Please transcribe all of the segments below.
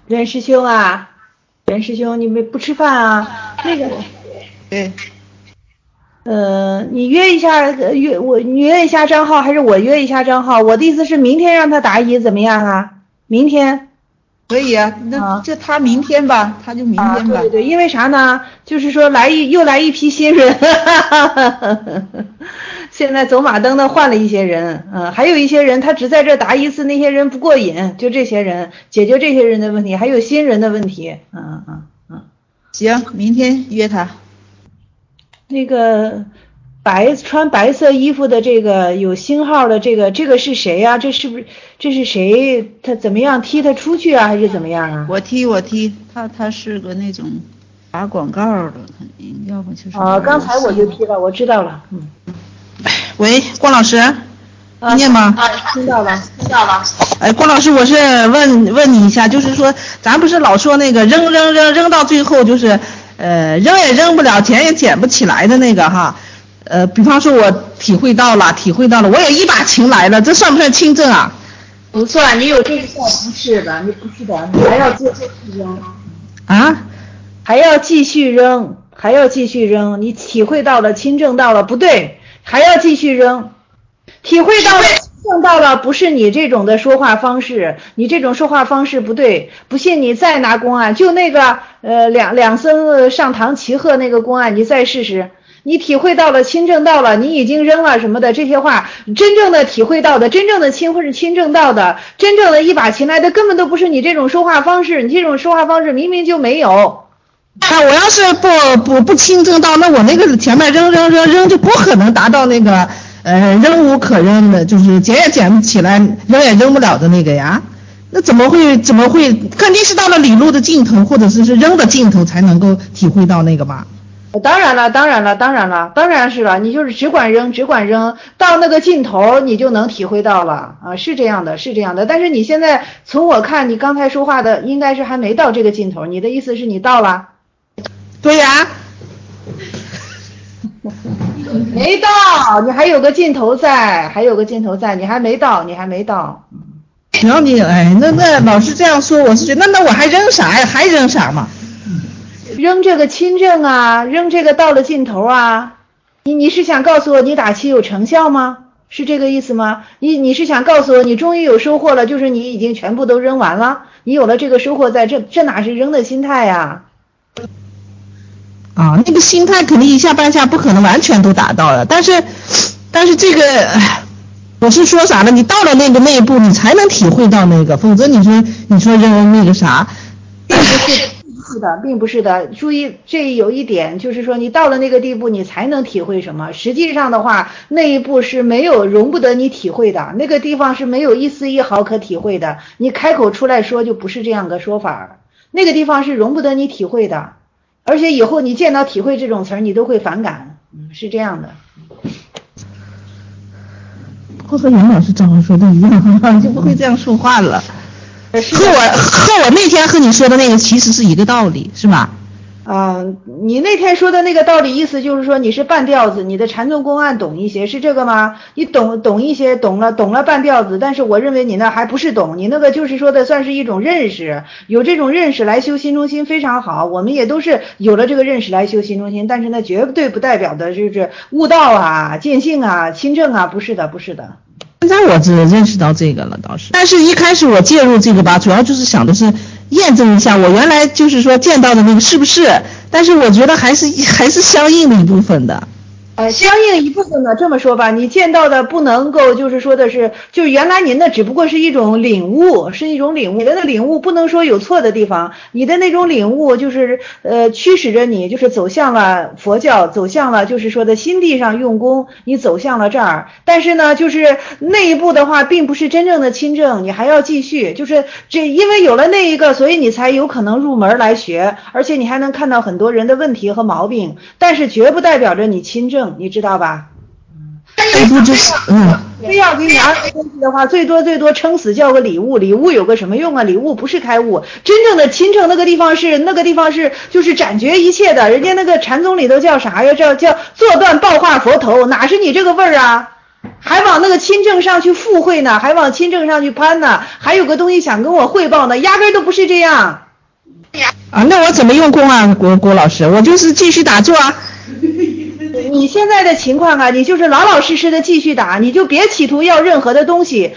任师兄啊，任师兄，你们不吃饭啊？那个， 对， 你约一下，你约一下张浩，还是我约一下张浩？我的意思是明天让他答疑怎么样啊？明天。 可以啊，那这他明天吧，他就明天吧。 对对对，因为啥呢？就是说又来一批新人，现在走马灯的换了一些人，还有一些人他只在这答一次，那些人不过瘾，就这些人解决这些人的问题，还有新人的问题， 行，明天约他。 那个穿白色衣服的这个有星号的这个是谁呀？这是谁？他怎么样踢他出去啊？还是怎么样啊？ 我踢，他是个那种打广告的，肯定要不就是刚才我就踢了，我知道了。 喂，郭老师，听见吗？ 听到了。 哎，郭老师，我是问你一下，就是说咱不是老说那个扔到最后就是扔也扔不了，捡也捡不起来的那个哈。比方说我体会到了，我有一把琴来了，这算不算清正啊？ 不算，你有这个不是的，你不是的，你还要继续扔啊， 还要继续扔，你体会到了，亲证到了，不对，还要继续扔，体会到了，亲证到了，不是你这种的说话方式，你这种说话方式不对，不信你再拿公案，就那个两僧上堂齐贺那个公案，你再试试。你体会到了，亲证到了，你已经扔了什么的这些话，真正的体会到的，真正的亲或是亲证到的，真正的一把琴来的，根本都不是你这种说话方式，你这种说话方式明明就没有。 那我要是不亲证到，那我那个前面扔就不可能达到那个扔无可扔的，就是捡也捡不起来，扔也扔不了的那个呀。那怎么会？肯定是到了理路的尽头，或者是扔的尽头才能够体会到那个吧。 当然是了，你就是只管扔，到那个尽头你就能体会到了啊，是这样的。但是你现在从我看，你刚才说话的应该是还没到这个尽头，你的意思是你到了？ 对呀， 没到，你还有个尽头在，你还没到。 只要你那老是这样说，我是觉得那我还扔啥呀？还扔啥嘛？ 扔这个亲证啊，扔这个到了尽头啊，你是想告诉我你打七有成效吗？是这个意思吗？你是想告诉我你终于有收获了，就是你已经全部都扔完了，你有了这个收获在这哪是扔的心态呀？ 啊，那个心态肯定一下半下不可能完全都达到了，但是这个我是说啥呢？你到了那一步，你才能体会到那个，否则你说扔那个啥， 并不是的，注意这有一点，就是说你到了那个地步，你才能体会什么。实际上的话，那一步是容不得你体会的，那个地方是没有一丝一毫可体会的。你开口出来说就不是这样个说法，那个地方是容不得你体会的，而且以后你见到体会这种词儿，你都会反感，是这样的。 不和杨老师早上说的一样，就不会这样说话了。和我那天和你说的那个其实是一个道理，是吧？ 你那天说的那个道理意思就是说你是半吊子，你的禅宗公案懂一些，是这个吗？你懂一些，懂了半吊子，但是我认为你那还不是懂，你那个就是说的算是一种认识，有这种认识来修心中心非常好，我们也都是有了这个认识来修心中心，但是那绝对不代表的就是悟道啊、见性啊、亲证啊，不是的。 现在我只认识到这个了，倒是。但是一开始我介入这个吧，主要就是想的是验证一下我原来就是说见到的那个是不是，但是我觉得还是相应的一部分的。 相应一部分呢，这么说吧，你见到的不能够就是说的是，就是原来您的只不过是一种领悟，你的那领悟不能说有错的地方，你的那种领悟就是驱使着你就是走向了佛教，走向了就是说的心地上用功，你走向了这儿，但是呢就是那一步的话并不是真正的亲证，你还要继续，就是因为有了那一个，所以你才有可能入门来学，而且你还能看到很多人的问题和毛病，但是绝不代表着你亲证，你知道吧？非要给你20东西的话，最多撑死叫个礼物，礼物有个什么用啊？礼物不是开悟，真正的亲证那个地方是就是斩绝一切的，人家那个禅宗里头叫啥呀？叫坐断报化佛头，哪是你这个味儿啊？ 还往那个亲政上去附会呢，还往亲政上去攀呢，还有个东西想跟我汇报呢，压根都不是这样。 啊，那我怎么用功啊，郭老师？我就是继续打坐啊。 你现在的情况啊，你就是老老实实的继续打，你就别企图要任何的东西，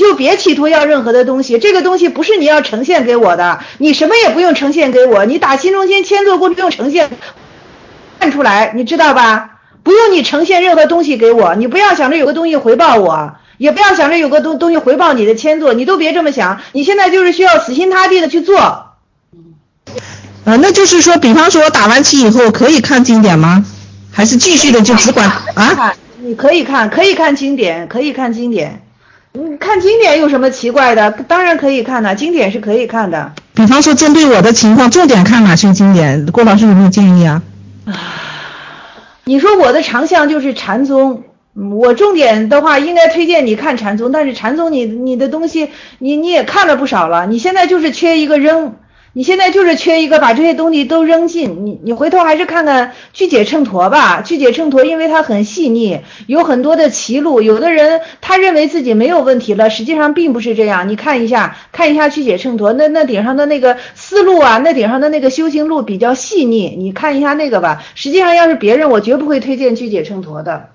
这个东西不是你要呈现给我的，你什么也不用呈现给我，你打新中心签字过不用呈现看出来，你知道吧？不用你呈现任何东西给我，你不要想着有个东西回报我，也不要想着有个东西回报你的签字，你都别这么想，你现在就是需要死心塌地的去做。 那就是说，比方说我打完棋以后可以看经典吗？还是继续的就只管啊？ 你可以看经典，看经典有什么奇怪的？当然可以看的，经典是可以看的。 比方说针对我的情况，重点看哪些经典？郭老师有没有建议啊？ 你说我的长项就是禅宗，我重点的话应该推荐你看禅宗，但是禅宗你的东西你也看了不少了，你现在就是缺一个扔。你现在就是缺一个把这些东西都扔进，你回头还是看看巨解秤砣吧，巨解秤砣因为它很细腻，有很多的歧路，有的人他认为自己没有问题了，实际上并不是这样。你看一下巨解秤砣，那顶上的那个思路啊，那顶上的那个修行路比较细腻，你看一下那个吧。实际上要是别人，我绝不会推荐巨解秤砣的。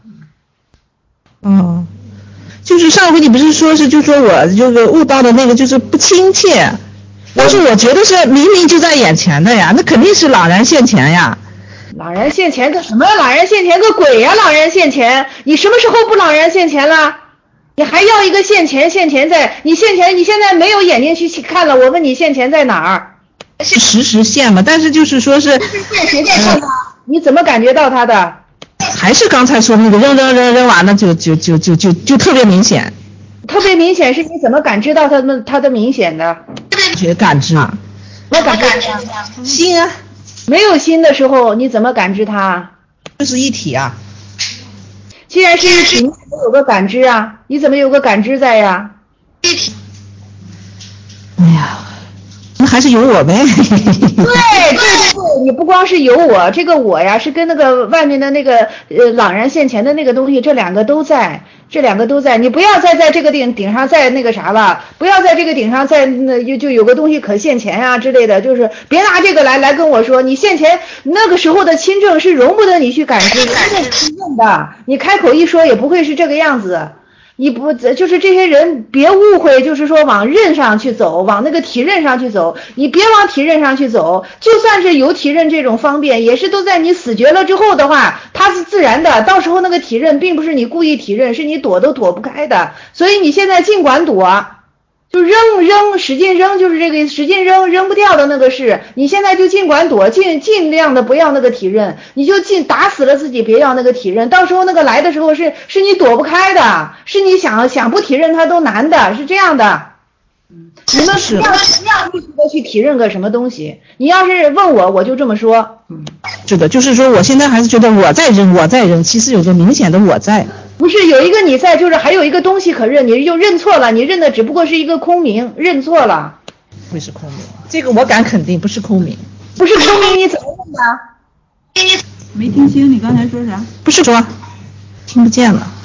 就是上回你不是说是就说我就是悟到的那个就是不亲切。但是我觉得是明明就在眼前的呀，那肯定是朗然现前呀。 朗然现前个什么？朗然现前个鬼呀！朗然现前，你什么时候不朗然现前了？你还要一个现前在？你现在没有眼睛去看了，我问你现前在哪儿？ 实现嘛，但是就是说是谁在看它？你怎么感觉到它的？ 还是刚才说那个扔完了就特别明显。 特别明显是你怎么感知到它的明显的？ 感知啊？ 我感知心啊？ 没有心的时候你怎么感知它？ 就是一体啊。 既然是一体，你怎么有个感知啊？你怎么有个感知在呀？ 一体。哎呀，那还是有我呗。 对，你不光是有我，这个我呀是跟那个外面的那个朗然现前的那个东西，这两个都在，你不要再在这个顶上再那个啥了，不要在这个顶上再就有个东西可现前啊之类的，就是别拿这个来跟我说，你现前那个时候的亲政是容不得你去感知的，你开口一说也不会是这个样子。你不就是这些人别误会，就是说往任上去走，往那个体认上去走，你别往体认上去走，就算是有体认这种方便，也是都在你死绝了之后的话，它是自然的，到时候那个体认并不是你故意体认，是你躲都躲不开的，所以你现在尽管躲，就扔使劲扔，就是这个使劲扔不掉的那个事，你现在就尽管躲，尽量的不要那个体认，你就打死了自己别要那个体认，到时候那个来的时候是你躲不开的，是你想不体认它都难的，是这样的。你们不要立即的去体认个什么东西，你要是问我就这么说。 是的，就是说我现在还是觉得我在扔，其实有个明显的我在。 不是有一个你在，就是还有一个东西可认，你就认错了，你认的只不过是一个空名，认错了。 不是空名，这个我敢肯定不是空名。 不是空名你怎么认的？ 没听清你刚才说啥？ 不是说听不见了。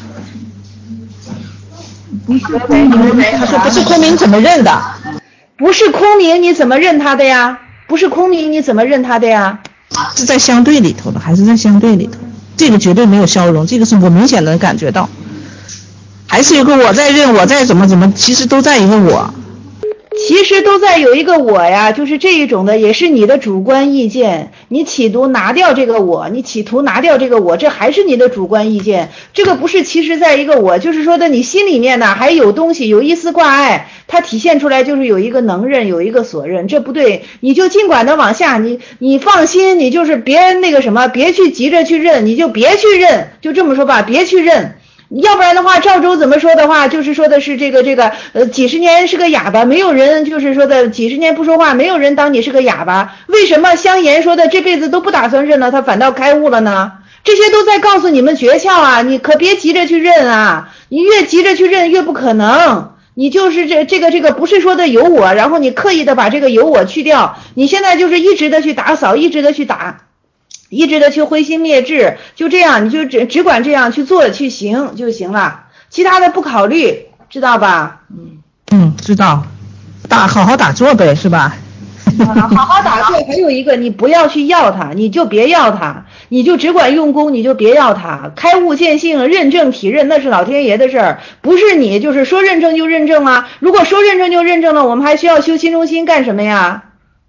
不是空名， 他说不是空名怎么认的？ 不是空名你怎么认他的呀？不是空名你怎么认他的呀？ 是在相对里头的，还是在相对里头？这个绝对没有消融，这个是我明显能感觉到。还是有个我在认，我在怎么，其实都在一个我。 其实都在有一个我呀，就是这一种的，也是你的主观意见。你企图拿掉这个我，这还是你的主观意见。这个不是其实在一个我，就是说的你心里面呢还有东西，有一丝挂碍，它体现出来就是有一个能认，有一个所认，这不对，你就尽管的往下，你放心，你就是别那个什么，别去急着去认，你就别去认，就这么说吧，别去认。要不然的话，赵州怎么说的话，就是说的是这个几十年是个哑巴，没有人就是说的几十年不说话，没有人当你是个哑巴。为什么香严说的这辈子都不打算认了，他反倒开悟了呢？这些都在告诉你们诀窍啊，你可别急着去认啊，你越急着去认越不可能。你就是这个不是说的有我，然后你刻意的把这个有我去掉，你现在就是一直的去打扫，一直的去打。一直的去灰心灭志，就这样，你就只管这样去做去行就行了。 其他的不考虑，知道吧？ 知道，好好打坐呗，是吧？ 好好打坐，还有一个，你不要去要它，你就别要它，你就只管用功，你就别要它。开悟见性、认证体认，那是老天爷的事儿，不是你就是说认证就认证啊。如果说认证就认证了，我们还需要修心中心干什么呀？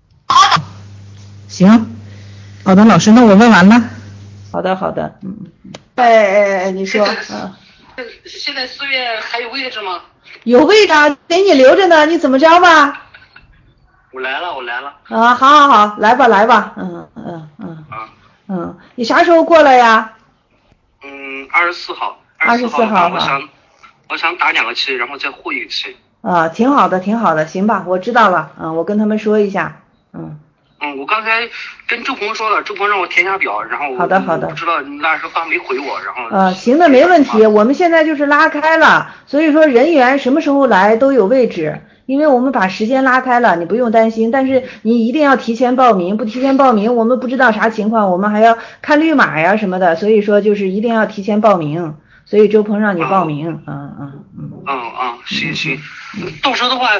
行，好的，老师，那我问完了。 好的，你说， 现在4月还有位置吗？ 有位置，给你留着呢，你怎么着吧？ 我来了。 啊，好，来吧，你啥时候过来呀 ？24号。 24号我想打2个期，然后再护1个期。 啊，挺好的，行吧，我知道了，我跟他们说一下， 我刚才跟周鹏说了，周鹏让我填下表，然后好的， 不知道那时候刚没回我，然后行的，没问题，我们现在就是拉开了，所以说人员什么时候来都有位置。因为我们把时间拉开了，你不用担心，但是你一定要提前报名，不提前报名我们不知道啥情况，我们还要看绿码呀什么的，所以说就是一定要提前报名，所以周鹏让你报名。 行，到时候的话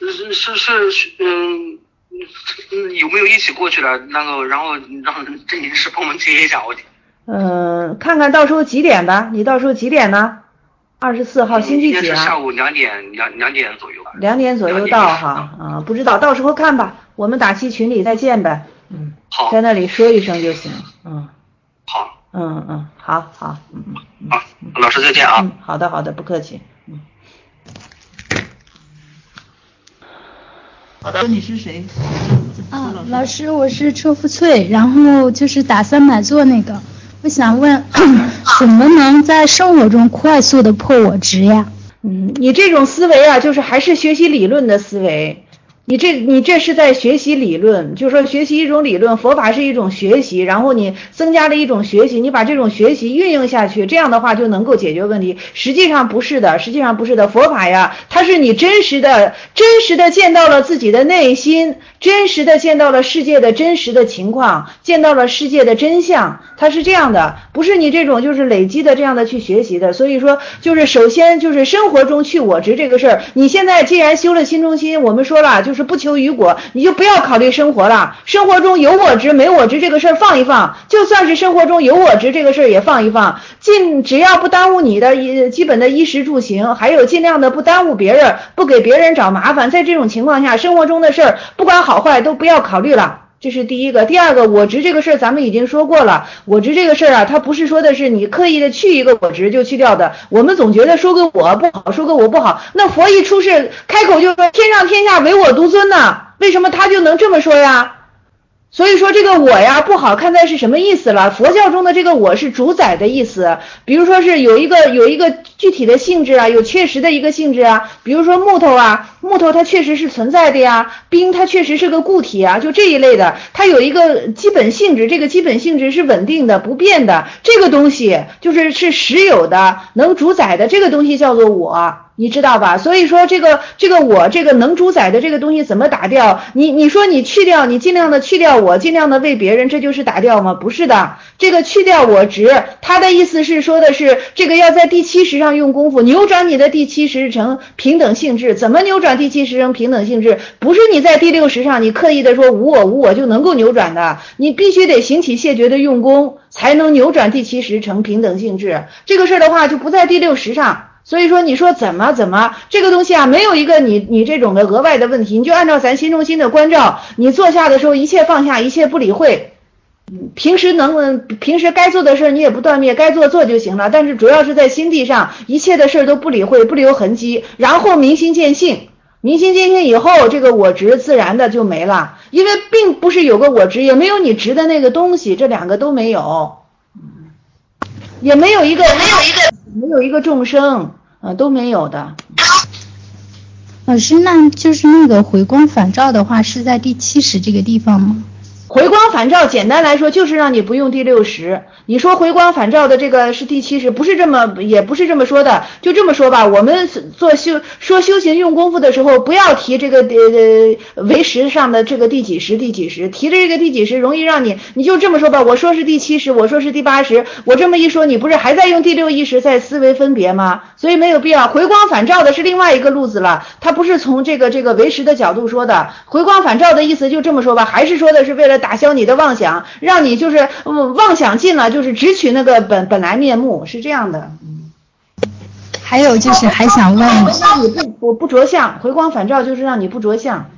有没有一起过去的那个，然后让郑女士帮忙接一下我。 看看到时候几点的，你到时候几点呢？24号星期几啊？ 应该是下午2点左右吧。 2点左右到哈，不知道，到时候看吧，我们打气群里再见呗。 好， 在那里说一声就行。 好。 好。 好，老师再见啊。 好的，不客气。 好的，你是谁？ 老师，我是车福翠，然后就是打300座那个，我想问，怎么能在生活中快速的破我执呀？ 你这种思维啊，就是还是学习理论的思维。你这是在学习理论，就是说学习一种理论，佛法是一种学习，然后你增加了一种学习，你把这种学习运用下去，这样的话就能够解决问题。实际上不是的，佛法呀，它是你真实的见到了自己的内心，真实的见到了世界的真实的情况，见到了世界的真相，它是这样的，不是你这种就是累积的这样的去学习的。所以说就是首先就是生活中去我执这个事儿，你现在既然修了心中心，我们说了就是不求于果，你就不要考虑生活了，生活中有我执没我执这个事儿放一放，就算是生活中有我执这个事儿也放一放，只要不耽误你的基本的衣食住行，还有尽量的不耽误别人，不给别人找麻烦，在这种情况下，生活中的事儿不管好坏都不要考虑了。这是第一个。第二个，我执这个事儿咱们已经说过了，我执这个事儿啊，它不是说的是你刻意的去一个我执就去掉的。我们总觉得说个我不好，说个我不好，那佛一出世开口就说天上天下唯我独尊呢，为什么他就能这么说呀？所以说这个我呀不好看待是什么意思了？佛教中的这个我是主宰的意思，比如说是有一个具体的性质啊，有确实的一个性质啊，比如说木头它确实是存在的呀，冰它确实是个固体啊，就这一类的，它有一个基本性质，这个基本性质是稳定的不变的，这个东西是实有的能主宰的，这个东西叫做我，你知道吧？所以说这个我这个能主宰的这个东西怎么打掉？你说你去掉，你尽量的去掉我，尽量的为别人，这就是打掉吗？不是的，这个去掉我执，他的意思是说的是这个要在第70上用功夫，扭转你的第70成平等性质。怎么扭转第70成平等性质？不是你在第60上你刻意的说无我就能够扭转的，你必须得行起谢绝的用功，才能扭转第70成平等性质。这个事儿的话就不在第60上。所以说你说怎么这个东西啊，没有一个你这种的额外的问题，你就按照咱心中心的关照，你坐下的时候一切放下，一切不理会，平时该做的事你也不断灭，该做就行了，但是主要是在心地上一切的事都不理会，不留痕迹，然后明心见性以后，这个我执自然的就没了，因为并不是有个我执，也没有你执的那个东西，这两个都没有，也没有一个众生都没有的。 老师，那就是那个回光返照的话是在第70这个地方吗？ 回光返照简单来说就是让你不用第60，你说回光返照的这个是第70，不是这么，也不是这么说的，就这么说吧，我们说修行用功夫的时候，不要提这个为识上的这个第几十，提着这个第几十容易让你就这么说吧，我说是第70，我说是第80，我这么一说，你不是还在用第6意识在思维分别吗？所以没有必要。回光返照的是另外一个路子了，它不是从这个为识的角度说的。回光返照的意思就这么说吧，还是说的是为了打消你的妄想，让你就是妄想尽了，就是只取那个本来面目，是这样的。 还有就是还想问， 你不着相，回光返照就是让你不着相。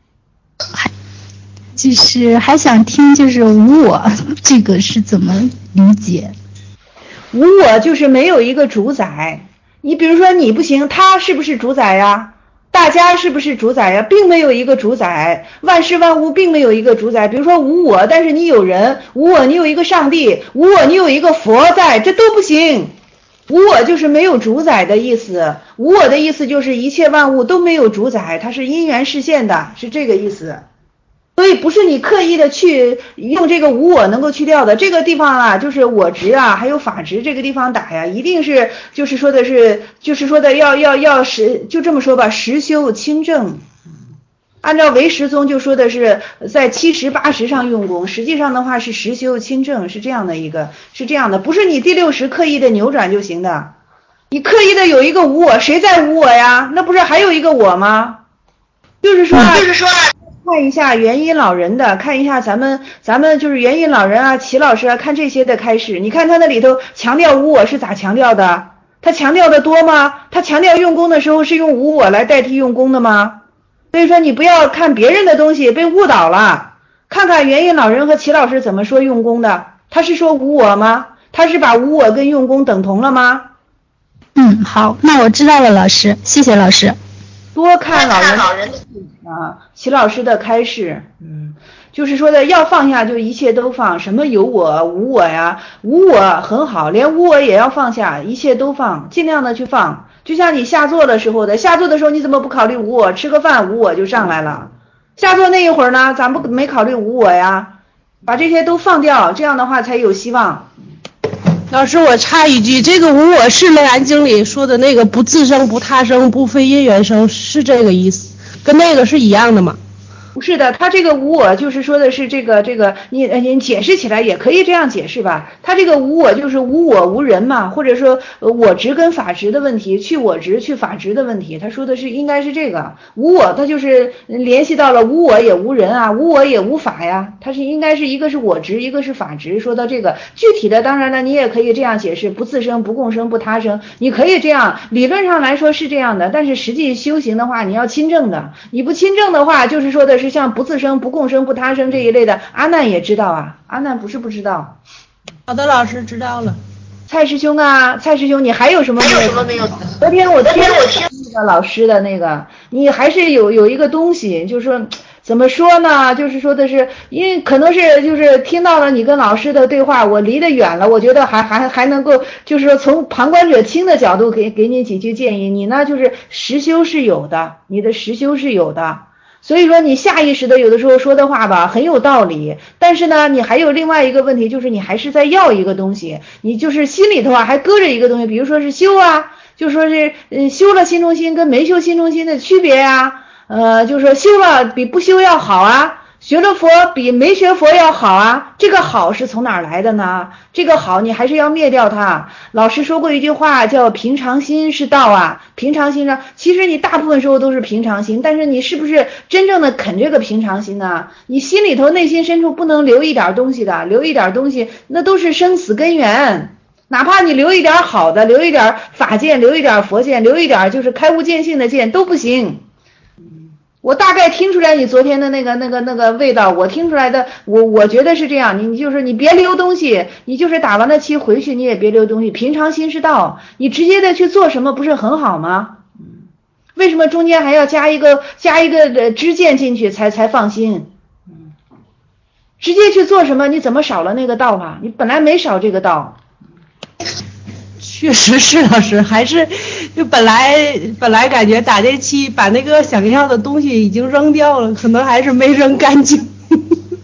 就是还想听就是无我这个是怎么理解？ 无我就是没有一个主宰。你比如说你不行，他是不是主宰呀？大家是不是主宰呀？并没有一个主宰，万事万物并没有一个主宰。比如说无我，但是你有人，无我你有一个上帝，无我你有一个佛在，这都不行。无我就是没有主宰的意思，无我的意思就是一切万物都没有主宰，它是因缘示现的，是这个意思。所以不是你刻意的去用这个无我能够去掉的，这个地方啊，就是我执啊，还有法执这个地方打呀，一定是就是说的要实，就这么说吧，实修亲正。按照唯识宗就说的是在70、80上用功，实际上的话是实修亲正，是这样的，不是你第60刻意的扭转就行的。你刻意的有一个无我，谁在无我呀？那不是还有一个我吗？就是说看一下元音老人的，看一下咱们就是元音老人啊，齐老师啊，看这些的开示，你看他那里头强调无我是咋强调的？他强调的多吗？他强调用功的时候是用无我来代替用功的吗？所以说你不要看别人的东西被误导了，看看元音老人和齐老师怎么说用功的，他是说无我吗？他是把无我跟用功等同了吗？ 好，那我知道了，老师，谢谢老师。 多看老人啊，齐老师的开示，就是说的要放下就一切都放，什么有我无我呀，无我很好，连无我也要放下，一切都放，尽量的去放。就像你下座的时候你怎么不考虑无我？吃个饭无我就上来了，下座那一会儿呢，咱们没考虑无我呀，把这些都放掉，这样的话才有希望。 老师，我插一句，这个无我是《楞严经》里说的那个不自生、不他生、不非因缘生，是这个意思，跟那个是一样的吗？ 不是的，他这个无我就是说的是这个你解释起来也可以这样解释吧。他这个无我就是无我无人嘛，或者说我执跟法执的问题，去我执去法执的问题，他说的是应该是这个无我，他就是联系到了无我也无人啊，无我也无法呀，他是应该是一个是我执，一个是法执。说到这个具体的，当然了，你也可以这样解释，不自生、不共生、不他生，你可以这样，理论上来说是这样的，但是实际修行的话，你要亲证的，你不亲证的话，就是说的是像不自生、不共生、不他生这一类的，阿难也知道啊，阿难不是不知道。 好的，老师知道了。 蔡师兄啊，蔡师兄，你还有什么没有？昨天我听那个老师的那个，你还是有一个东西，就是说怎么说呢？就是说的是，因为可能是就是听到了你跟老师的对话，我离得远了，我觉得还能够，就是说从旁观者清的角度给你几句建议。你呢，就是实修是有的，你的实修是有的。所以说你下意识的有的时候说的话吧很有道理，但是呢你还有另外一个问题，就是你还是在要一个东西，你就是心里头啊还搁着一个东西，比如说是修啊，就说是修了心中心跟没修心中心的区别呀，就是说修了比不修要好啊，学了佛比没学佛要好啊，这个好是从哪儿来的呢？这个好你还是要灭掉它。老师说过一句话叫平常心是道啊，平常心上其实你大部分时候都是平常心，但是你是不是真正的啃这个平常心呢？你心里头内心深处不能留一点东西的，留一点东西那都是生死根源，哪怕你留一点好的，留一点法见，留一点佛见，留一点就是开悟见性的见都不行。我大概听出来你昨天的那个味道，我听出来的，我觉得是这样，你就是你别留东西，你就是打完了期回去你也别留东西，平常心是道，你直接的去做什么不是很好吗？为什么中间还要加一个知见进去才放心？直接去做什么，你怎么少了那个道啊？你本来没少这个道。 确实是老师，还是就本来感觉打这期把那个想要的东西已经扔掉了，可能还是没扔干净。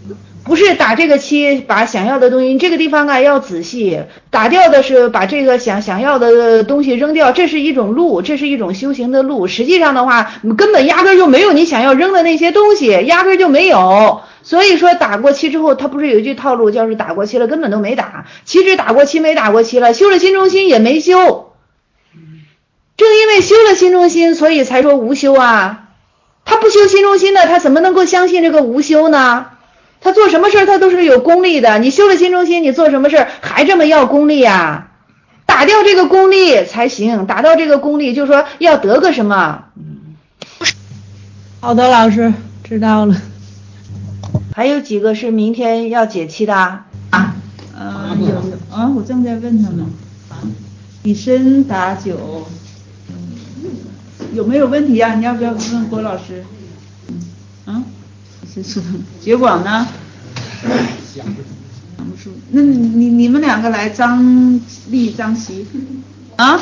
不是打这个七把想要的东西，你这个地方啊要仔细，打掉的是把这个想要的东西扔掉，这是一种路，这是一种修行的路。实际上的话，根本压根就没有你想要扔的那些东西，压根就没有。所以说打过七之后，他不是有一句套路叫是打过七了根本都没打，岂止打过七没打过七了，修了心中心也没修。正因为修了心中心，所以才说无修啊。他不修心中心的，他怎么能够相信这个无修呢？他做什么事他都是有功利的，你修了心中心，你做什么事还这么要功利啊？打掉这个功利才行，打到这个功利就是说要得个什么。 好的，老师知道了。 还有几个是明天要解期的啊？ 有啊，我正在问他们。以身打九，有没有问题啊？你要不要问郭老师？是结果呢？想不出。那你们两个来，张丽、张琪啊？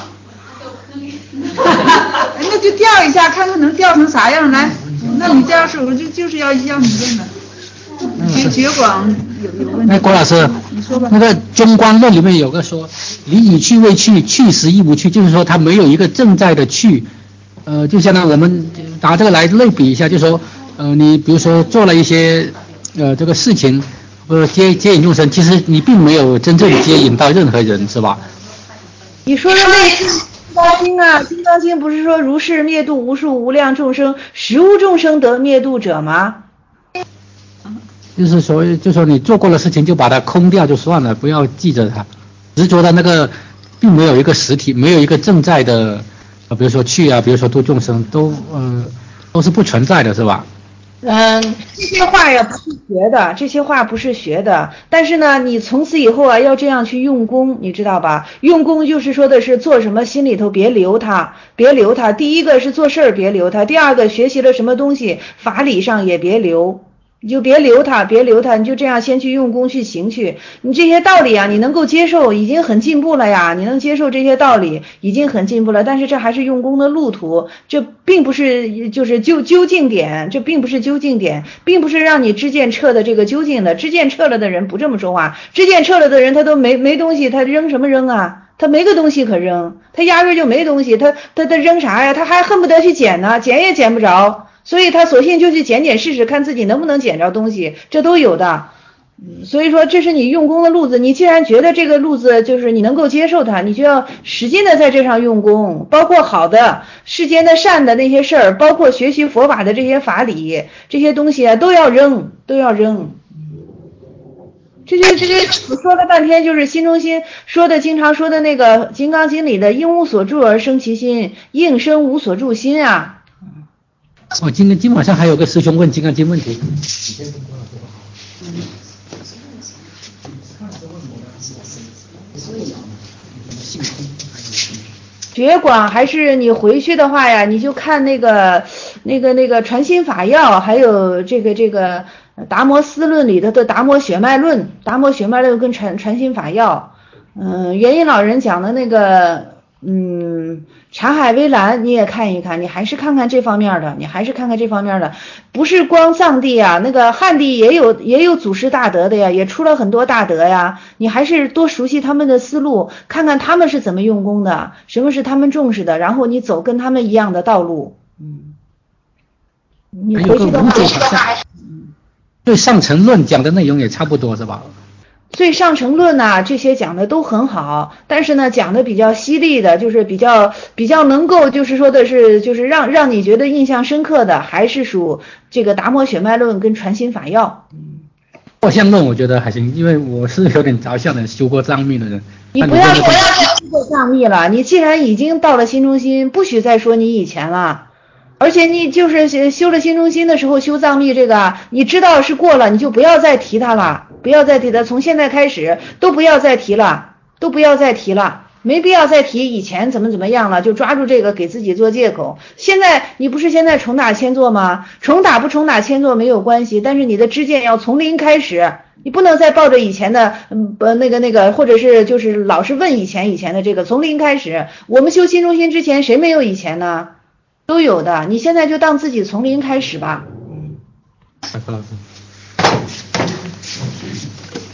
那就调一下，看看能调成啥样来。那你这样说，我就是要你问的。结广有问题。 那郭老师， 你说吧。 那个《中观论》里面有个说，理以去为去，去时亦无去，就是说它没有一个正在的去。就相当于我们拿这个来类比一下，就是说，你比如说做了一些这个事情，接引众生，其实你并没有真正接引到任何人，是吧？ 你说的那是金刚经啊，金刚经不是说如是灭度无数无量众生，实无众生得灭度者吗？ 就是说你做过的事情就把它空掉就算了，不要记着它，执着的那个并没有一个实体，没有一个正在的，比如说去啊，比如说度众生，都是不存在的，是吧？ 这些话呀不是学的，这些话不是学的，但是呢，你从此以后啊要这样去用功，你知道吧？用功就是说的是做什么心里头别留它，别留它。第一个是做事儿别留它，第二个学习了什么东西法理上也别留。你就别留它，你就这样先去用功去行去。你这些道理啊，你能够接受，已经很进步了呀。你能接受这些道理，已经很进步了。但是这还是用功的路途，这并不是就是究竟点，这并不是究竟点，并不是让你知见彻的这个究竟的。知见彻了的人不这么说话，知见彻了的人他都没东西，他扔什么扔啊？他没个东西可扔，他压根就没东西，他扔啥呀？他还恨不得去捡呢，捡也捡不着。所以他索性就去捡试试，看自己能不能捡着东西，这都有的。所以说这是你用功的路子，你既然觉得这个路子就是你能够接受它，你就要使劲的在这上用功，包括好的世间的善的那些事儿，包括学习佛法的这些法理，这些东西啊都要扔。这我说了半天就是心中心说的，经常说的那个金刚经里的应无所住而生其心，应生无所住心啊。 今晚上还有个师兄问金刚经问题。 觉广还是你回去的话呀，你就看那个传心法要，还有这个达摩思论里头的达摩血脉论跟传心法要，元音老人讲的那个禅海微澜你也看一看，你还是看看这方面的，不是光藏地啊，那个汉地也有祖师大德的呀，也出了很多大德呀，你还是多熟悉他们的思路，看看他们是怎么用功的，什么是他们重视的，然后你走跟他们一样的道路。你回去的话对上乘论讲的内容也差不多是吧？ 最上乘论啊，这些讲的都很好，但是呢，讲的比较犀利的，就是比较能够，就是说的是，就是让你觉得印象深刻的，还是属这个达摩血脉论跟传心法要。 着相论我觉得还行，因为我是有点着相的，修过藏密的人。 你不要再修过藏密了，你既然已经到了心中心，不许再说你以前了。而且你就是修了心中心的时候修藏密这个，你知道是过了，你就不要再提它了，从现在开始都不要再提了，没必要再提以前怎么样了，就抓住这个给自己做借口。现在你不是现在重打千作吗？重打不重打千作没有关系，但是你的知见要从零开始，你不能再抱着以前的那个，或者是就是老是问以前的这个，从零开始。我们修心中心之前谁没有以前呢？都有的，你现在就当自己从零开始吧。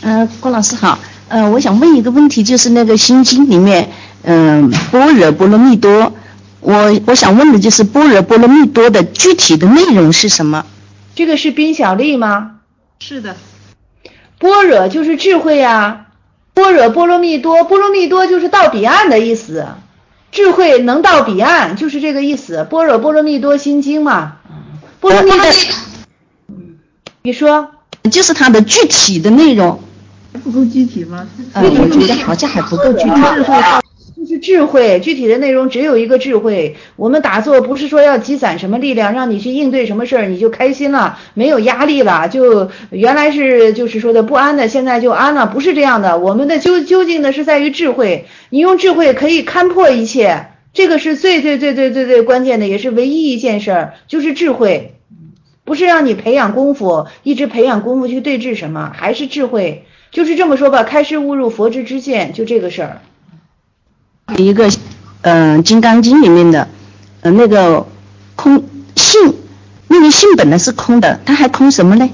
郭老师好，我想问一个问题，就是那个心经里面，般若波罗蜜多，我想问的就是般若波罗蜜多的具体的内容是什么？ 这个是宾小利吗？ 是的。 般若就是智慧啊，般若波罗蜜多，波罗蜜多就是到彼岸的意思，智慧能到彼岸就是这个意思，般若波罗蜜多心经嘛。波罗蜜多，你说就是它的具体的内容。 不够具体吗？ 我觉得好像还不够具体。 就是智慧，具体的内容只有一个智慧。我们打坐不是说要积攒什么力量，让你去应对什么事儿你就开心了，没有压力了，就原来是就是说的不安的，现在就安了，不是这样的。我们的究竟的是在于智慧，你用智慧可以勘破一切，这个是最关键的，也是唯一一件事儿，就是智慧。不是让你培养功夫，一直培养功夫去对治什么，还是智慧。就是这么说吧，开示悟入佛之知见，就这个事儿。 一个金刚经里面的那个空性，那个性本来是空的，它还空什么呢？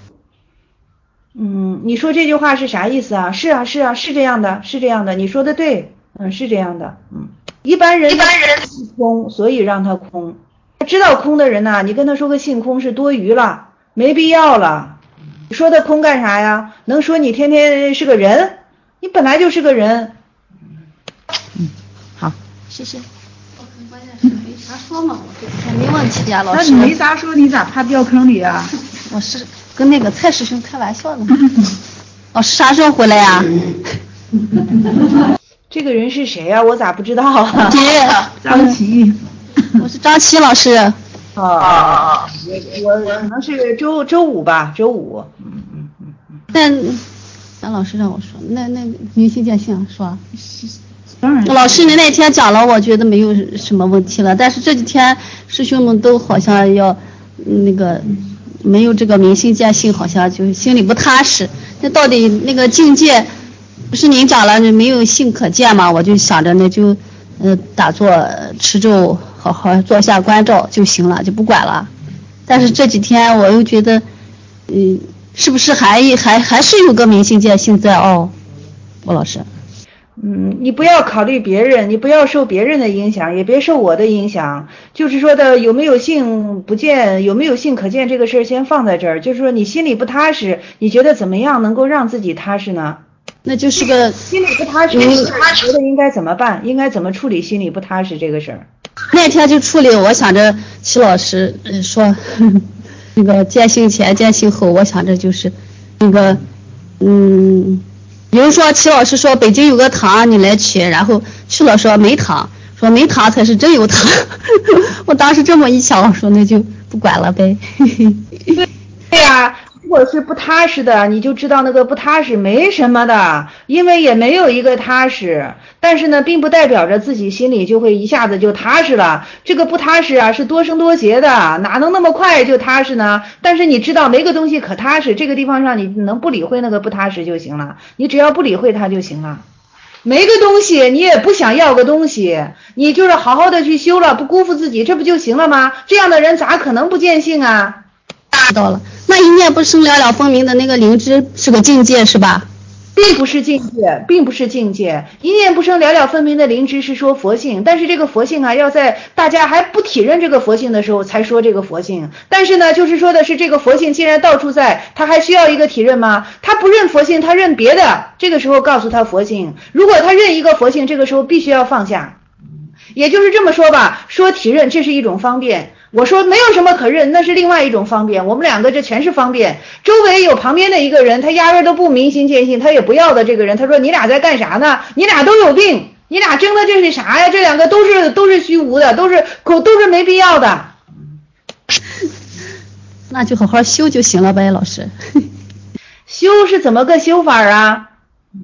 你说这句话是啥意思啊？是这样的，是这样的，你说的对，是这样的，一般人空，所以让他空。知道空的人呢，你跟他说个性空是多余了，没必要了。你说他空干啥呀？能说你天天是个人？你本来就是个人。 好，谢谢。 关键是没啥说嘛，我没问题啊，老师。 那你没啥说，你咋怕掉坑里啊？ 我是跟那个蔡师兄开玩笑的。老师啥时候回来呀？ 这个人是谁呀？我咋不知道啊？ 张琪。 我是张琪老师。 我可能是周五吧，周五。 但老师让我说，那明心见性是吧？当然。老师，您那天讲了，我觉得没有什么问题了。但是这几天师兄们都好像要那个没有这个明心见性，好像就心里不踏实。那到底那个境界，不是您讲了没有性可见吗？我就想着那就打坐持咒，好好坐下关照就行了，就不管了。但是这几天我又觉得，是不是还是有个明心见性在哦，郭老师。 你不要考虑别人，你不要受别人的影响，也别受我的影响。就是说的有没有性不见，有没有性可见这个事儿先放在这儿。就是说你心里不踏实，你觉得怎么样能够让自己踏实呢？ 那就是个心里不踏实，你觉得应该怎么办？应该怎么处理心里不踏实这个事儿？ 那天就处理，我想着齐老师说那个见性前见性后，我想着就是那个比如说齐老师说北京有个糖你来取，然后去了说没糖，说没糖才是真有糖。我当时这么一想，我说那就不管了呗。 对呀，如果是不踏实的，你就知道那个不踏实没什么的，因为也没有一个踏实。但是呢，并不代表着自己心里就会一下子就踏实了。这个不踏实啊，是多生多劫的，哪能那么快就踏实呢？但是你知道没个东西可踏实，这个地方上你能不理会那个不踏实就行了，你只要不理会它就行了。没个东西你也不想要个东西，你就是好好的去修了，不辜负自己，这不就行了吗？这样的人咋可能不见性啊？ 知道了，那一念不生了了分明的那个灵知是个境界是吧？ 并不是境界，并不是境界。一念不生了了分明的灵知是说佛性，但是这个佛性啊，要在大家还不体认这个佛性的时候才说这个佛性。但是呢，就是说的是这个佛性既然到处在，他还需要一个体认吗？他不认佛性，他认别的，这个时候告诉他佛性。如果他认一个佛性，这个时候必须要放下。也就是这么说吧，说体认这是一种方便，我说没有什么可认，那是另外一种方便。我们两个这全是方便。周围有旁边的一个人，他压根都不明心见性，他也不要的这个人，他说你俩在干啥呢？你俩都有病，你俩争的这是啥呀？这两个都是虚无的，都是没必要的。 那就好好修就行了呗，老师。 修是怎么个修法啊？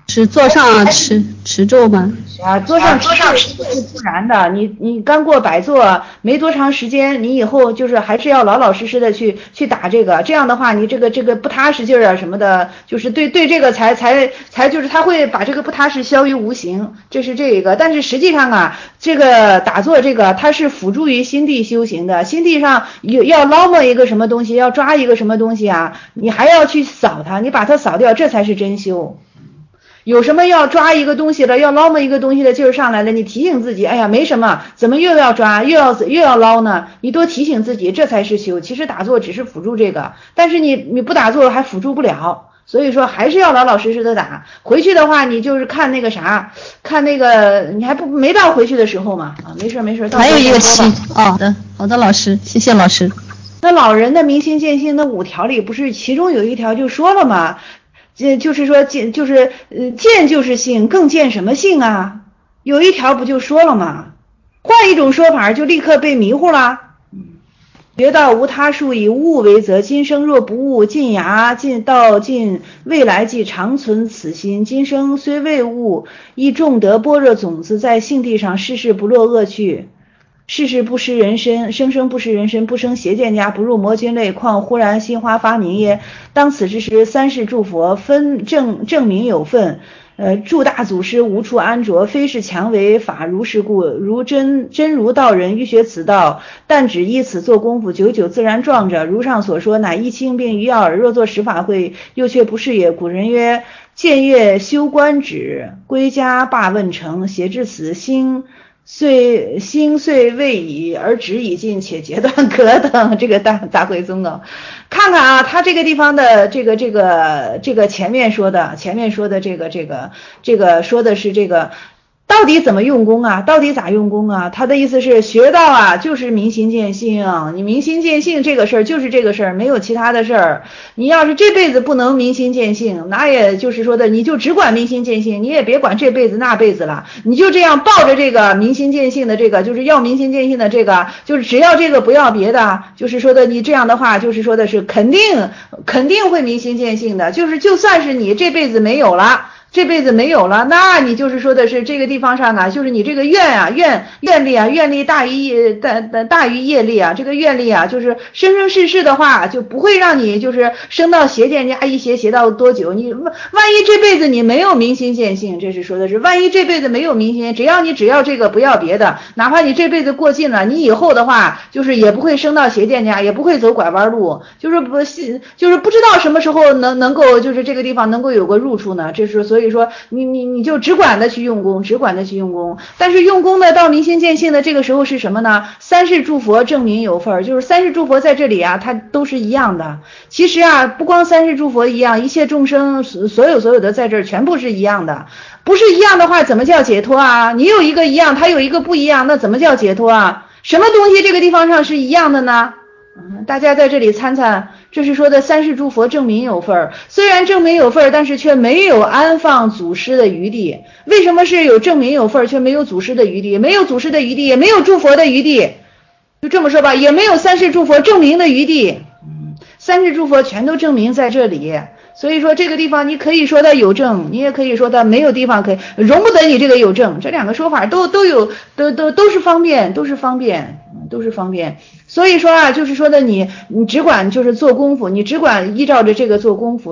是坐上持咒吗？ 啊，坐上持咒是不然的，你刚过百坐没多长时间，你以后就是还是要老老实实的去打这个，这样的话你这个不踏实劲儿啊什么的，就是对这个才就是他会把这个不踏实消于无形，这是这个。但是实际上啊，这个打坐这个它是辅助于心地修行的，心地上要捞摸一个什么东西，要抓一个什么东西啊，你还要去扫它，你把它扫掉，这才是真修。有什么要抓一个东西了，要捞摸一个东西的劲儿上来了，你提醒自己，哎呀没什么，怎么又要抓又要捞呢？你多提醒自己，这才是修。其实打坐只是辅助这个，但是你不打坐还辅助不了，所以说还是要老老实实的打。回去的话，你就是看那个啥，看那个你还没到回去的时候嘛，啊，没事， 还有一个好的，老师，谢谢老师。 那老人的明心见性那5条里，不是其中有一条就说了嘛？就是说见就是性，更见什么性啊？有一条不就说了吗？换一种说法就立刻被迷糊了。学道无他术，以物为则。今生若不悟，尽涯尽未来即长存此心。今生虽未悟，亦种得般若种子，在性地上世世不落恶趣。世世不失人身，生生不失人身，不生邪见家，不入魔君类，况忽然心花发明耶？当此之时，三世诸佛分证明有分，诸大祖师无处安着，非是强为法如是故，如真如道人欲学此道，但只依此做功夫，久久自然壮着。如上所说，乃一清并于要耳，若作十法会，又却不是也。古人曰：见月修观止，归家罢问成。写至此，心岁未已，而止已尽，且截断可等。这个大会宗啊，看看啊，他这个地方的这个前面说的这个说的是这个到底怎么用功啊？到底咋用功啊？他的意思是学道啊，就是明心见性。你明心见性这个事儿就是这个事儿，没有其他的事儿。你要是这辈子不能明心见性，那也就是说的，你就只管明心见性，你也别管这辈子那辈子了，你就这样抱着这个明心见性的这个，就是要明心见性的这个，就是只要这个不要别的，就是说的你这样的话，就是说的是肯定会明心见性的，就是就算是你这辈子没有了。那你就是说的是这个地方上啊，就是你这个愿力大于业力啊，这个愿力啊，就是生世的话就不会让你就是生到邪见家，一邪到多久？你万一这辈子你没有明心见性，这是说的是万一这辈子没有明心，只要这个不要别的，哪怕你这辈子过尽了，你以后的话就是也不会生到邪见家，也不会走拐弯路，就是不知道什么时候能够就是这个地方能够有个入处呢？这是所以说你就只管的去用功，但是用功的到明心见性的这个时候是什么呢？三世诸佛证明有份，就是三世诸佛在这里啊，它都是一样的。其实啊，不光三世诸佛一样，一切众生所有的在这儿全部是一样的。不是一样的话，怎么叫解脱啊？你有一个一样，他有一个不一样，那怎么叫解脱啊？什么东西这个地方上是一样的呢？大家在这里参参，这是说的三世诸佛证明有份，虽然证明有份，但是却没有安放祖师的余地。为什么是有证明有份却没有祖师的余地？没有祖师的余地，也没有诸佛的余地，就这么说吧，也没有三世诸佛证明的余地。三世诸佛全都证明在这里。所以说这个地方你可以说它有证，你也可以说它没有地方可以容不得你这个有证，这两个说法都是方便，都是方便。所以说啊，就是说的你只管就是做功夫，你只管依照着这个做功夫，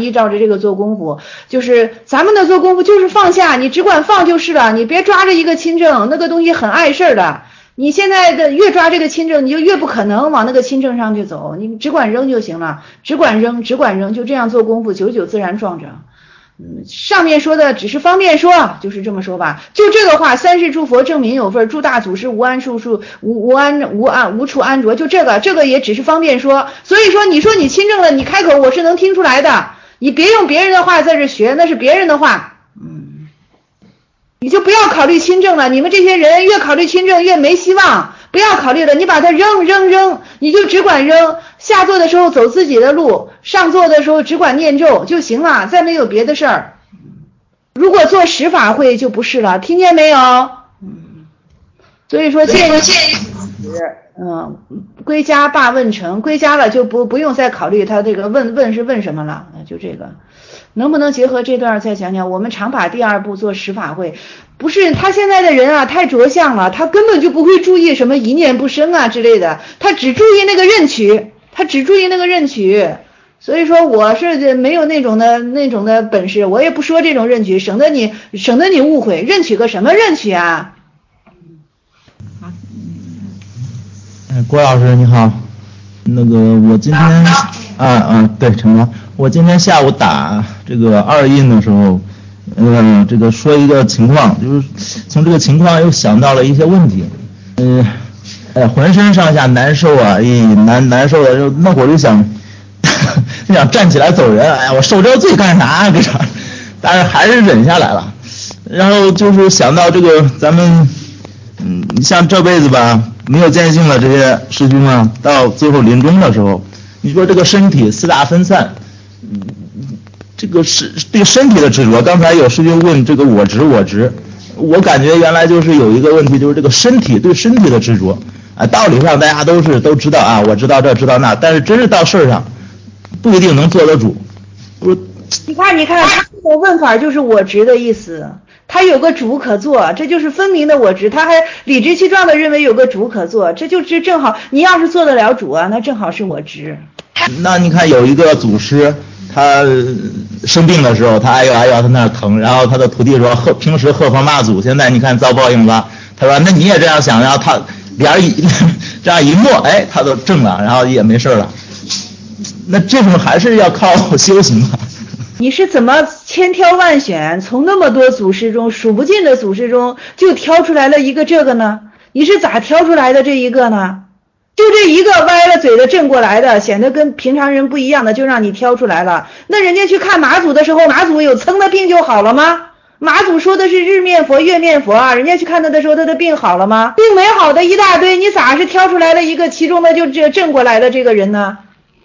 就是咱们的做功夫就是放下，你只管放就是了，你别抓着一个亲证，那个东西很碍事儿的。你现在的越抓这个亲证，你就越不可能往那个亲证上去走，你只管扔就行了，只管扔，就这样做功夫，久久自然壮着。上面说的只是方便说，就是这么说吧。就这个话，三世诸佛证明有份，诸大祖师无处安着，就这个也只是方便说。所以说你说你亲证了，你开口我是能听出来的，你别用别人的话在这学，那是别人的话。你就不要考虑亲证了，你们这些人越考虑亲证越没希望，不要考虑了，你把它扔，你就只管扔，下座的时候走自己的路，上座的时候只管念咒就行了，再没有别的事儿。如果做十法会就不是了，听见没有？所以说归家罢问成，归家了就不用再考虑他这个问是问什么了，就这个。能不能结合这段再讲讲？我们常把第二步做十法会，不是他现在的人啊太着相了，他根本就不会注意什么一念不生啊之类的，他只注意那个任取，所以说我是没有那种的本事，我也不说这种任取，省得你误会，任取个什么任取啊？ 郭老师你好，那个我今天对陈光，我今天下午打这个二印的时候，这个说一个情况，就是从这个情况又想到了一些问题，浑身上下难受啊，难受的，那会儿就想站起来走人，哎呀，我受这罪干啥这啥，但是还是忍下来了。然后就是想到这个咱们，像这辈子吧，没有见性的这些师兄啊，到最后临终的时候，你说这个身体四大分散，这个是对身体的执着。刚才有师兄问这个我执，我感觉原来就是有一个问题，就是这个身体对身体的执着啊。道理上大家都知道啊，我知道这知道那，但是真是到事儿上，不一定能做得主。 你看，他这个问法就是我执的意思。他有个主可做，这就是分明的我执，他还理直气壮的认为有个主可做，这就是正好，你要是做得了主啊，那正好是我执。 那你看有一个祖师，他生病的时候，他哎呦他那儿疼，然后他的徒弟说平时喝喝骂祖，现在你看遭报应了，他说那你也这样想，然后他脸这样一抹，哎，他都正了，然后也没事了。那这种还是要靠修行啊。 你是怎么千挑万选，从那么多祖师中数不尽的祖师中就挑出来了一个这个呢？你是咋挑出来的这一个呢？就这一个歪了嘴的正过来的，显得跟平常人不一样的，就让你挑出来了。那人家去看马祖的时候，马祖有蹭的病就好了吗？马祖说的是日面佛月面佛啊，人家去看他的时候，他的病好了吗？病没好的一大堆，你咋是挑出来了一个其中的就这正过来的这个人呢？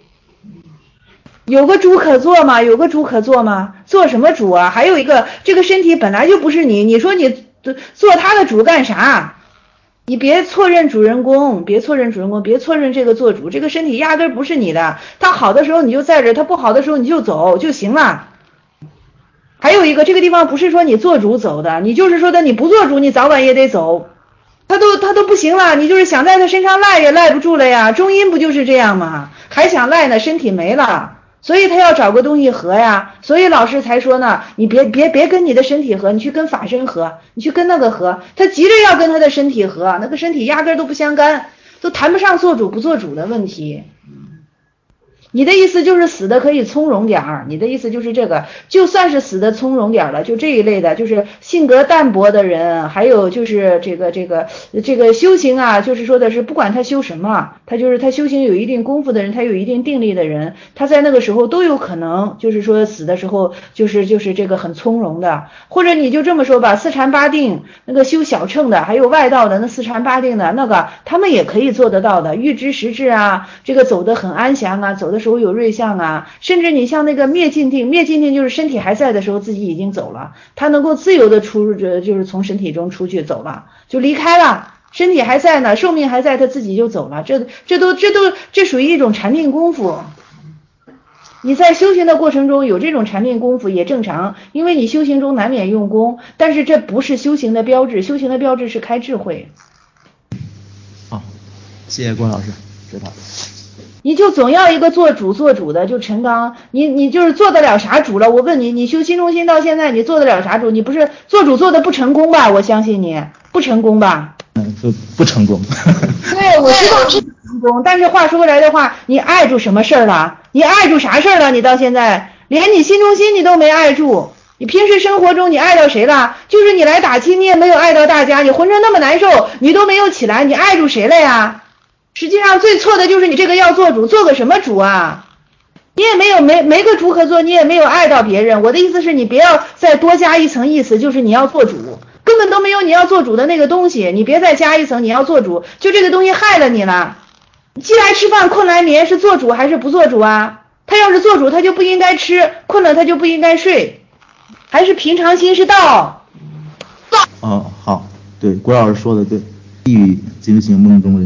有个主可做吗？做什么主啊？还有一个，这个身体本来就不是你说你做他的主干啥？你别错认主人公，别错认这个做主，这个身体压根不是你的，他好的时候你就在这，他不好的时候你就走就行了。还有一个，这个地方不是说你做主走的，你就是说的你不做主，你早晚也得走。他都不行了，你就是想在他身上赖也赖不住了呀。中阴不就是这样吗？还想赖呢，身体没了。所以他要找个东西合呀，所以老师才说呢，你别跟你的身体合，你去跟法身合，你去跟那个合，他急着要跟他的身体合，那个身体压根都不相干，都谈不上做主不做主的问题。你的意思就是死的可以从容点儿，你的意思就是这个，就算是死的从容点了，就这一类的，就是性格淡薄的人，还有就是这个修行啊，就是说的是不管他修什么，他修行有一定功夫的人，他有一定定力的人，他在那个时候都有可能就是说死的时候就是这个很从容的。或者你就这么说吧，四禅八定那个修小乘的，还有外道的那四禅八定的那个，他们也可以做得到的，欲知时至啊，这个走得很安详啊，走的时候有瑞相啊，甚至你像那个灭尽定就是身体还在的时候自己已经走了，他能够自由的出入，就是从身体中出去走了，就离开了，身体还在呢，寿命还在，他自己就走了，这属于一种禅定功夫。你在修行的过程中有这种禅定功夫也正常，因为你修行中难免用功，但是这不是修行的标志，修行的标志是开智慧。 好，谢谢郭老师，知道。 你就总要一个做主的，就陈刚，你就是做得了啥主了？我问你，你修心中心到现在，你做得了啥主？你不是做主做的不成功吧？我相信你不成功吧？ 不成功。 对，我知道不成功，但是话说回来的话，你碍住什么事儿了？你碍住啥事儿了？你到现在连你心中心你都没碍住，你平时生活中你碍到谁了？就是你来打击，你也没有碍到大家，你浑身那么难受，你都没有起来，你碍住谁了呀？实际上最错的就是你这个要做主，做个什么主啊？你也没个主可做，你也没有碍到别人。我的意思是你不要再多加一层意思，就是你要做主，根本都没有你要做主的那个东西，你别再加一层你要做主，就这个东西害了你了。饥来吃饭困来眠是做主还是不做主啊？他要是做主他就不应该吃，困了他就不应该睡，还是平常心是道。 好，对，郭老师说的对，地狱惊醒梦中人。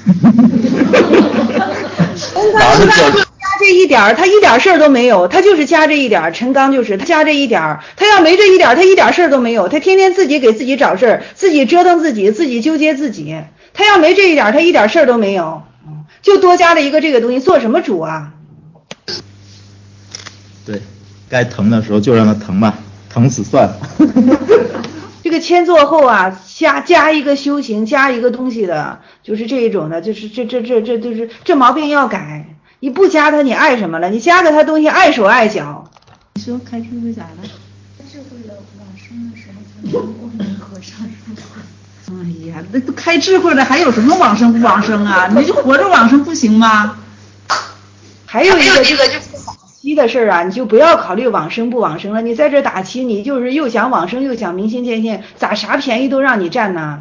加这一点儿，他一点事儿都没有，他就是加这一点儿。陈刚就是他加这一点儿，他要没这一点儿，他一点事儿都没有，他天天自己给自己找事儿，自己折腾自己，自己纠结自己。他要没这一点儿，他一点事儿都没有，就多加了一个这个东西，做什么主啊？ 对，该疼的时候就让他疼吧，疼死算了。 这个迁坐后啊，加一个修行，加一个东西的，就是这一种的，就是就是这毛病要改。你不加他，你爱什么了？你加个他东西，碍手碍脚。 你说开智慧咋了？智慧了，往生的时候才能和尚说。哎呀，那都开智慧了，还有什么往生不往生啊？你就活着往生不行吗？ 还有一个就是打七的事儿啊，你就不要考虑往生不往生了。你在这打七，你就是又想往生又想明心见性，咋啥便宜都让你占呢？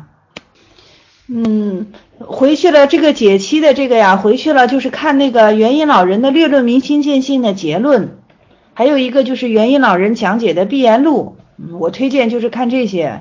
回去了这个解期的这个呀，回去了就是看那个元音老人的略论明心见性的结论，还有一个就是元音老人讲解的闭言录，我推荐就是看这些。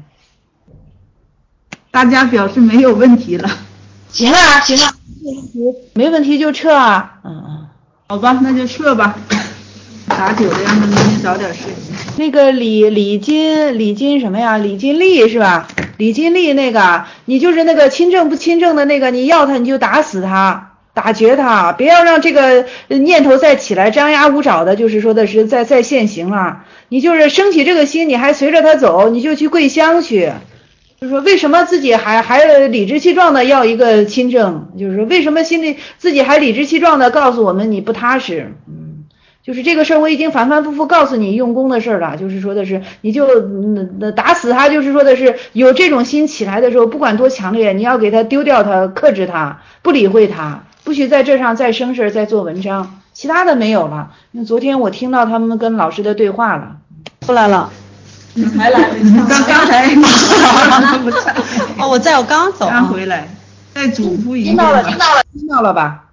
大家表示没有问题了。 行了，没问题就撤啊。 好吧，那就撤吧。打久了，让他明天早点睡。 那个李金什么呀？李金利是吧？李金利那个，你就是那个亲政不亲政的那个，你要他你就打死他，打绝他，别要让这个念头再起来，张牙舞爪的，就是说的是再现行了。你就是升起这个心，你还随着他走，你就去跪香去。就是说为什么自己还理直气壮的要一个亲政？就是说为什么心里自己还理直气壮的告诉我们你不踏实？就是这个事儿我已经反反复复告诉你用功的事儿了，就是说的是你就打死他，就是说的是有这种心起来的时候，不管多强烈，你要给他丢掉他，克制他，不理会他，不许在这上再生事再做文章，其他的没有了。那昨天我听到他们跟老师的对话了， 出来了。 你还来？刚才不在。 哦，我在，我刚走。 刚回来，再嘱咐一下。 听到了吧？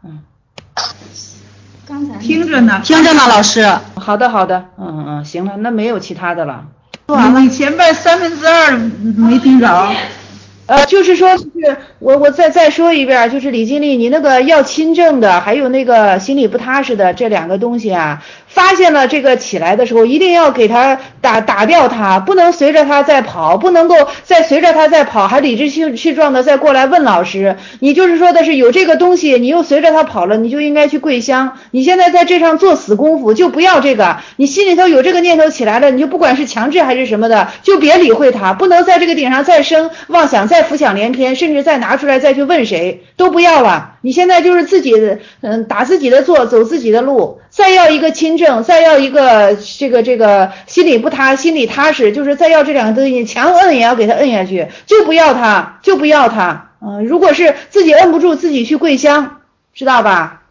刚才听着呢， 老师。 好的，行了，那没有其他的了。 说完了，你前半2/3没听着。 就是说，就是我再说一遍，就是李经理，你那个要亲政的，还有那个心里不踏实的这两个东西啊，发现了这个起来的时候，一定要给他打掉他，不能随着他再跑，不能够再随着他再跑，还理直气壮的再过来问老师。你就是说的是有这个东西，你又随着他跑了，你就应该去跪香。你现在在这上做死功夫，就不要这个。你心里头有这个念头起来了，你就不管是强制还是什么的，就别理会他，不能在这个顶上再生妄想，再浮想联翩，甚至再拿出来再去问谁都不要了。你现在就是自己打自己的坐，走自己的路，再要一个亲政，再要一个这个心里踏实，就是再要这两个东西，强摁也要给他摁下去，就不要他。如果是自己摁不住，自己去跪香，知道吧？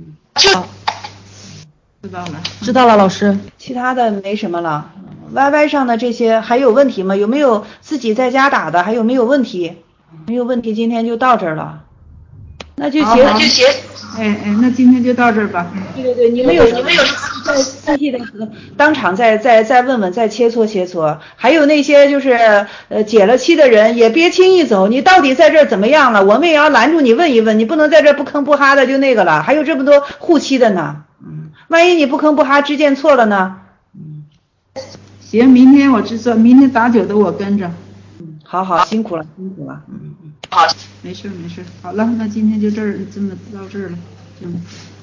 知道了，老师。 其他的没什么了。YY 上的这些还有问题吗？有没有自己在家打的？还有没有问题？没有问题，今天就到这儿了。那就结。 那今天就到这儿吧。 对，你们有什么再细细的当场再问问，再切磋。还有那些就是解了期的人，也别轻易走。你到底在这儿怎么样了？我们也要拦住你问一问，你不能在这儿不吭不哈的就那个了。还有这么多护期的呢。万一你不吭不哈，知见错了呢？ 行，明天我知道，明天打9的我跟着。 好，辛苦了。 好，没事，好了，那今天就这么到这儿了。